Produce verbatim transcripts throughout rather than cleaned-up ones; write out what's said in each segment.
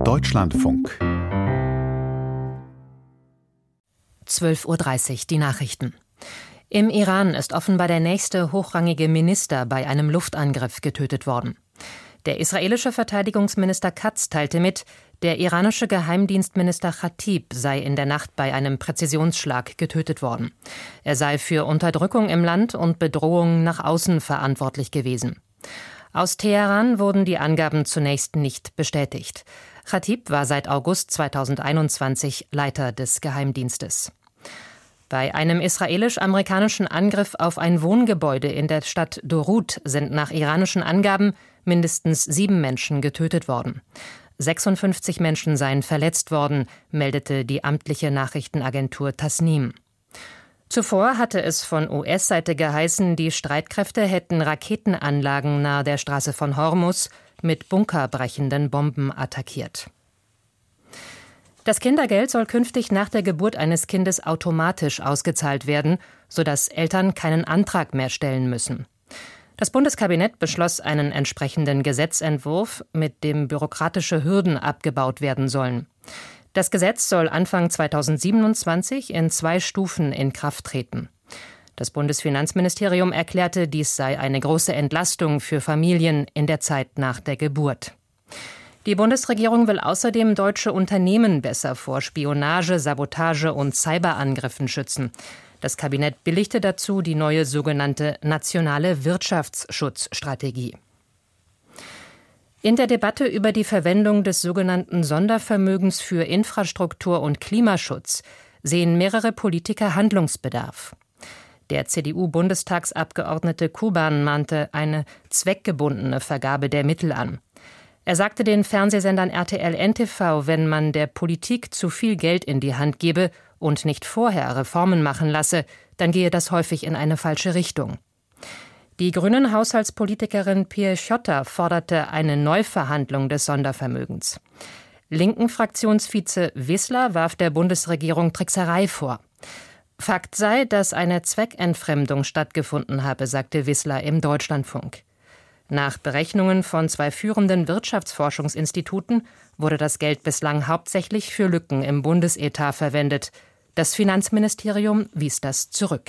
Deutschlandfunk. zwölf Uhr dreißig, die Nachrichten. Im Iran ist offenbar der nächste hochrangige Minister bei einem Luftangriff getötet worden. Der israelische Verteidigungsminister Katz teilte mit, der iranische Geheimdienstminister Khatib sei in der Nacht bei einem Präzisionsschlag getötet worden. Er sei für Unterdrückung im Land und Bedrohung nach außen verantwortlich gewesen. Aus Teheran wurden die Angaben zunächst nicht bestätigt. Khatib war seit August zweitausendeinundzwanzig Leiter des Geheimdienstes. Bei einem israelisch-amerikanischen Angriff auf ein Wohngebäude in der Stadt Dorut sind nach iranischen Angaben mindestens sieben Menschen getötet worden. sechsundfünfzig Menschen seien verletzt worden, meldete die amtliche Nachrichtenagentur Tasnim. Zuvor hatte es von U S-Seite geheißen, die Streitkräfte hätten Raketenanlagen nahe der Straße von Hormuz mit bunkerbrechenden Bomben attackiert. Das Kindergeld soll künftig nach der Geburt eines Kindes automatisch ausgezahlt werden, sodass Eltern keinen Antrag mehr stellen müssen. Das Bundeskabinett beschloss einen entsprechenden Gesetzentwurf, mit dem bürokratische Hürden abgebaut werden sollen. Das Gesetz soll Anfang zweitausendsiebenundzwanzig in zwei Stufen in Kraft treten. Das Bundesfinanzministerium erklärte, dies sei eine große Entlastung für Familien in der Zeit nach der Geburt. Die Bundesregierung will außerdem deutsche Unternehmen besser vor Spionage, Sabotage und Cyberangriffen schützen. Das Kabinett billigte dazu die neue sogenannte Nationale Wirtschaftsschutzstrategie. In der Debatte über die Verwendung des sogenannten Sondervermögens für Infrastruktur und Klimaschutz sehen mehrere Politiker Handlungsbedarf. Der C D U-Bundestagsabgeordnete Kuban mahnte eine zweckgebundene Vergabe der Mittel an. Er sagte den Fernsehsendern R T L N T V, wenn man der Politik zu viel Geld in die Hand gebe und nicht vorher Reformen machen lasse, dann gehe das häufig in eine falsche Richtung. Die grünen Haushaltspolitikerin Pia Schotter forderte eine Neuverhandlung des Sondervermögens. Linken Fraktionsvize Wissler warf der Bundesregierung Trickserei vor. Fakt sei, dass eine Zweckentfremdung stattgefunden habe, sagte Wissler im Deutschlandfunk. Nach Berechnungen von zwei führenden Wirtschaftsforschungsinstituten wurde das Geld bislang hauptsächlich für Lücken im Bundesetat verwendet. Das Finanzministerium wies das zurück.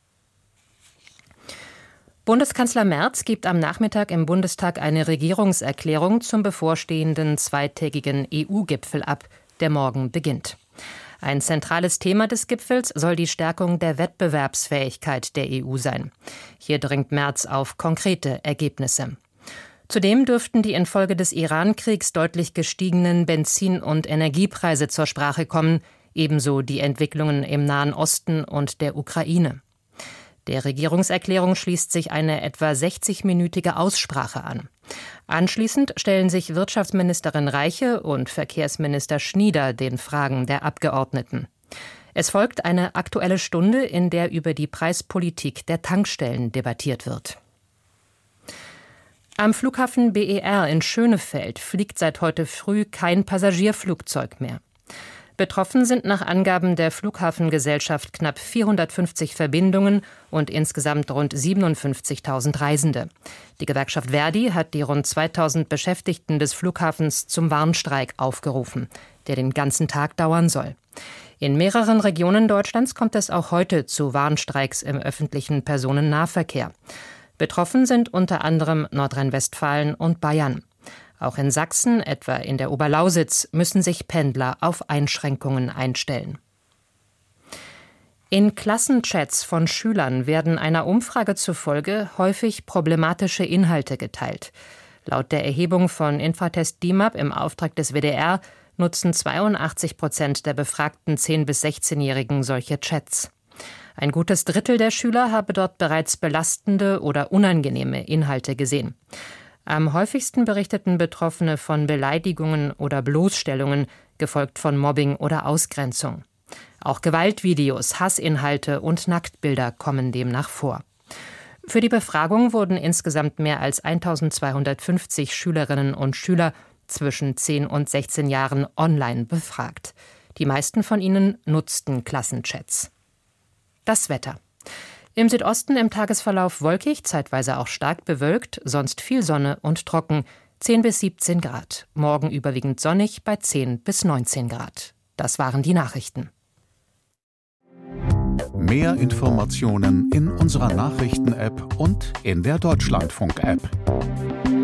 Bundeskanzler Merz gibt am Nachmittag im Bundestag eine Regierungserklärung zum bevorstehenden zweitägigen E U-Gipfel ab, der morgen beginnt. Ein zentrales Thema des Gipfels soll die Stärkung der Wettbewerbsfähigkeit der E U sein. Hier dringt Merz auf konkrete Ergebnisse. Zudem dürften die infolge des Iran-Kriegs deutlich gestiegenen Benzin- und Energiepreise zur Sprache kommen, ebenso die Entwicklungen im Nahen Osten und der Ukraine. Der Regierungserklärung schließt sich eine etwa sechzigminütige Aussprache an. Anschließend stellen sich Wirtschaftsministerin Reiche und Verkehrsminister Schnieder den Fragen der Abgeordneten. Es folgt eine Aktuelle Stunde, in der über die Preispolitik der Tankstellen debattiert wird. Am Flughafen B E R in Schönefeld fliegt seit heute früh kein Passagierflugzeug mehr. Betroffen sind nach Angaben der Flughafengesellschaft knapp vierhundertfünfzig Verbindungen und insgesamt rund siebenundfünfzigtausend Reisende. Die Gewerkschaft Verdi hat die rund zweitausend Beschäftigten des Flughafens zum Warnstreik aufgerufen, der den ganzen Tag dauern soll. In mehreren Regionen Deutschlands kommt es auch heute zu Warnstreiks im öffentlichen Personennahverkehr. Betroffen sind unter anderem Nordrhein-Westfalen und Bayern. Auch in Sachsen, etwa in der Oberlausitz, müssen sich Pendler auf Einschränkungen einstellen. In Klassenchats von Schülern werden einer Umfrage zufolge häufig problematische Inhalte geteilt. Laut der Erhebung von Infratest D I M A P im Auftrag des W D R nutzen zweiundachtzig Prozent der befragten zehn- bis sechzehnjährigen solche Chats. Ein gutes Drittel der Schüler habe dort bereits belastende oder unangenehme Inhalte gesehen. Am häufigsten berichteten Betroffene von Beleidigungen oder Bloßstellungen, gefolgt von Mobbing oder Ausgrenzung. Auch Gewaltvideos, Hassinhalte und Nacktbilder kommen demnach vor. Für die Befragung wurden insgesamt mehr als eintausendzweihundertfünfzig Schülerinnen und Schüler zwischen zehn und sechzehn Jahren online befragt. Die meisten von ihnen nutzten Klassenchats. Das Wetter. Im Südosten im Tagesverlauf wolkig, zeitweise auch stark bewölkt, sonst viel Sonne und trocken. zehn bis siebzehn Grad. Morgen überwiegend sonnig bei zehn bis neunzehn Grad. Das waren die Nachrichten. Mehr Informationen in unserer Nachrichten-App und in der Deutschlandfunk-App.